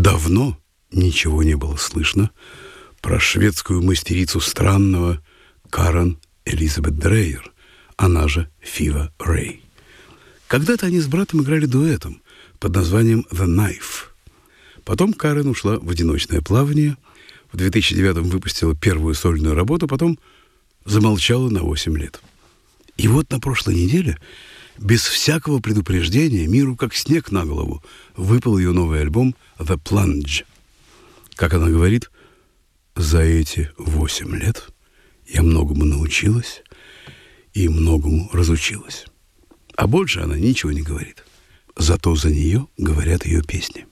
Давно ничего не было слышно про шведскую мастерицу странного Карен Элизабет Дрейер, она же Фива Рэй. Когда-то они с братом играли дуэтом под названием «The Knife». Потом Карен ушла в одиночное плавание, в 2009-м выпустила первую сольную работу, потом замолчала на 8 лет. И вот на прошлой неделе, без всякого предупреждения, миру как снег на голову, выпал ее новый альбом «The Plunge». Как она говорит, за эти 8 лет я многому научилась и многому разучилась. А больше она ничего не говорит. Зато за нее говорят ее песни.